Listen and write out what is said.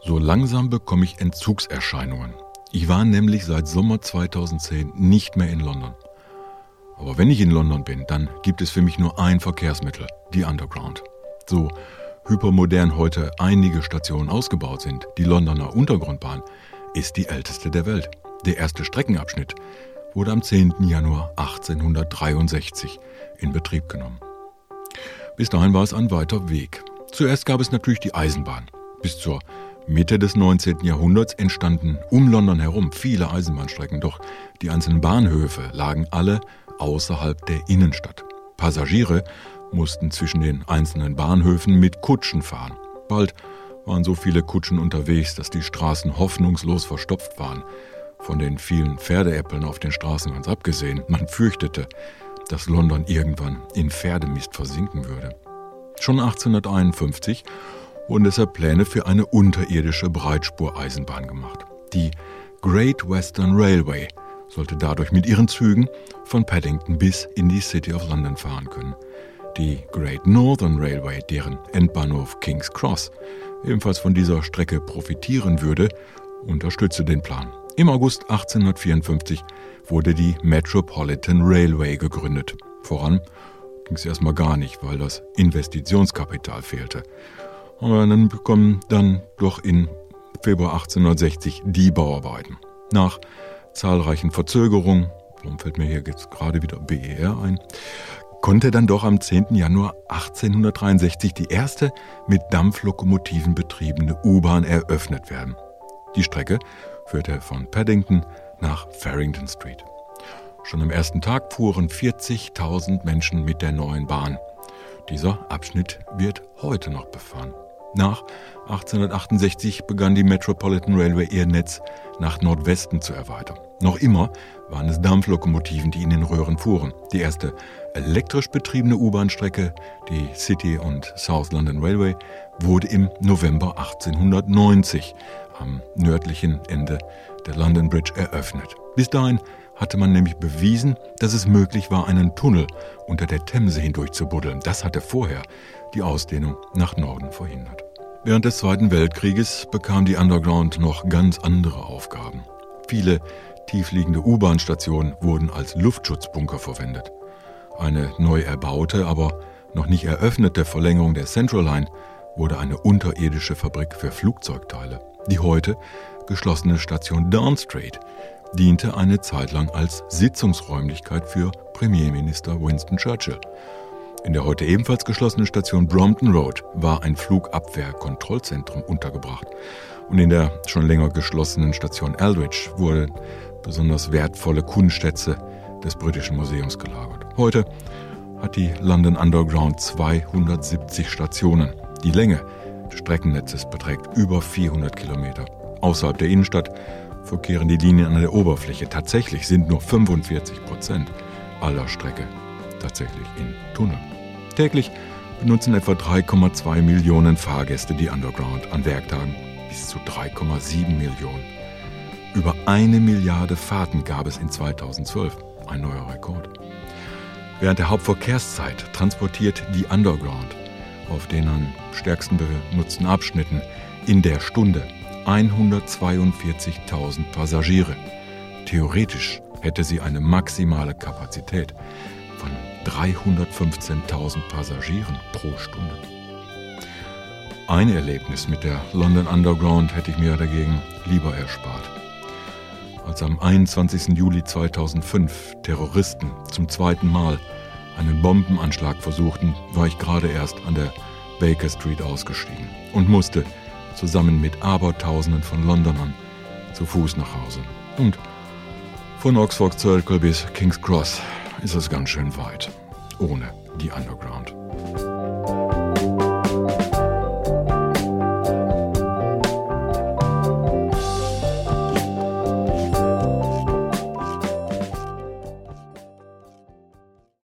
So langsam bekomme ich Entzugserscheinungen. Ich war nämlich seit Sommer 2010 nicht mehr in London. Aber wenn ich in London bin, dann gibt es für mich nur ein Verkehrsmittel, die Underground. So hypermodern heute einige Stationen ausgebaut sind, die Londoner Untergrundbahn ist die älteste der Welt. Der erste Streckenabschnitt wurde am 10. Januar 1863 in Betrieb genommen. Bis dahin war es ein weiter Weg. Zuerst gab es natürlich die Eisenbahn. Bis zur Mitte des 19. Jahrhunderts entstanden um London herum viele Eisenbahnstrecken, doch die einzelnen Bahnhöfe lagen alle außerhalb der Innenstadt. Passagiere mussten zwischen den einzelnen Bahnhöfen mit Kutschen fahren. Bald waren so viele Kutschen unterwegs, dass die Straßen hoffnungslos verstopft waren. Von den vielen Pferdeäppeln auf den Straßen ganz abgesehen, man fürchtete, dass London irgendwann in Pferdemist versinken würde. Schon 1851 wurden deshalb Pläne für eine unterirdische Breitspureisenbahn gemacht. Die Great Western Railway sollte dadurch mit ihren Zügen von Paddington bis in die City of London fahren können. Die Great Northern Railway, deren Endbahnhof King's Cross ebenfalls von dieser Strecke profitieren würde, unterstützte den Plan. Im August 1854 wurde die Metropolitan Railway gegründet. Voran ging es erstmal gar nicht, weil das Investitionskapital fehlte. Aber dann bekommen doch in Februar 1860 die Bauarbeiten. Nach zahlreichen Verzögerungen, warum fällt mir hier jetzt gerade wieder BER ein, konnte dann doch am 10. Januar 1863 die erste mit Dampflokomotiven betriebene U-Bahn eröffnet werden. Die Strecke führte von Paddington nach Farringdon Street. Schon am ersten Tag fuhren 40.000 Menschen mit der neuen Bahn. Dieser Abschnitt wird heute noch befahren. Nach 1868 begann die Metropolitan Railway ihr Netz nach Nordwesten zu erweitern. Noch immer waren es Dampflokomotiven, die in den Röhren fuhren. Die erste elektrisch betriebene U-Bahn-Strecke, die City und South London Railway, wurde im November 1890 am nördlichen Ende der London Bridge eröffnet. Bis dahin hatte man nämlich bewiesen, dass es möglich war, einen Tunnel unter der Themse hindurch zu buddeln. Das hatte vorher die Ausdehnung nach Norden verhindert. Während des Zweiten Weltkrieges bekam die Underground noch ganz andere Aufgaben. Viele tiefliegende U-Bahn-Stationen wurden als Luftschutzbunker verwendet. Eine neu erbaute, aber noch nicht eröffnete Verlängerung der Central Line wurde eine unterirdische Fabrik für Flugzeugteile. Die heute geschlossene Station Down Street diente eine Zeit lang als Sitzungsräumlichkeit für Premierminister Winston Churchill. In der heute ebenfalls geschlossenen Station Brompton Road war ein Flugabwehr-Kontrollzentrum untergebracht. Und in der schon länger geschlossenen Station Aldwych wurden besonders wertvolle Kunstschätze des Britischen Museums gelagert. Heute hat die London Underground 270 Stationen. Die Länge des Streckennetzes beträgt über 400 Kilometer. Außerhalb der Innenstadt verkehren die Linien an der Oberfläche. Tatsächlich sind nur 45% aller Strecke tatsächlich in Tunneln. Täglich benutzen etwa 3,2 Millionen Fahrgäste die Underground, an Werktagen bis zu 3,7 Millionen. Über 1 Milliarde Fahrten gab es in 2012, ein neuer Rekord. Während der Hauptverkehrszeit transportiert die Underground auf den am stärksten benutzten Abschnitten in der Stunde 142.000 Passagiere. Theoretisch hätte sie eine maximale Kapazität von 315.000 Passagieren pro Stunde. Ein Erlebnis mit der London Underground hätte ich mir dagegen lieber erspart. Als am 21. Juli 2005 Terroristen zum zweiten Mal einen Bombenanschlag versuchten, war ich gerade erst an der Baker Street ausgestiegen und musste zusammen mit Abertausenden von Londonern zu Fuß nach Hause. Und von Oxford Circle bis King's Cross ist es ganz schön weit, ohne die Underground.